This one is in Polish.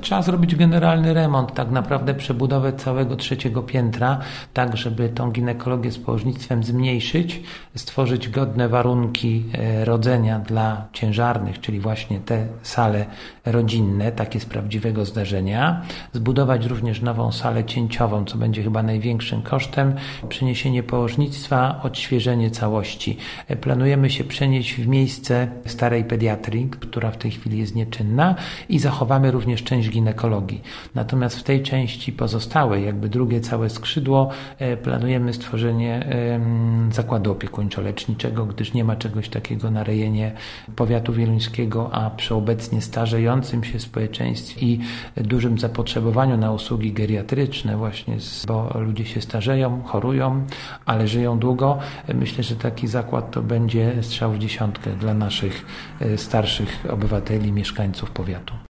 trzeba zrobić generalny remont, tak naprawdę przebudowę całego 3. piętra, tak żeby tą ginekologię z położnictwem zmniejszyć, stworzyć godne warunki rodzenia dla ciężarnych, czyli właśnie te sale rodzinne, takie z prawdziwego zdarzenia, zbudować również nową salę cięciową, co będzie chyba największym kosztem, przeniesienie położnictwa, odświeżenie całości. Planujemy się przenieść w miejsce starej pediatrii, która w tej chwili jest nieczynna, i zachowamy również część ginekologii. Natomiast w tej części pozostałej, jakby drugie całe skrzydło, planujemy stworzenie zakładu opiekuńczo-leczniczego, gdyż nie ma czegoś takiego na rejonie powiatu wieluńskiego, a przy obecnie starzejącym się społeczeństwie i dużym zapotrzebowaniu na usługi geriatryczne właśnie, bo ludzie się starzeją, chorują, ale żyją długo. Myślę, że taki zakład to będzie strzał w dziesiątkę dla naszych starszych obywateli, mieszkańców powiatu.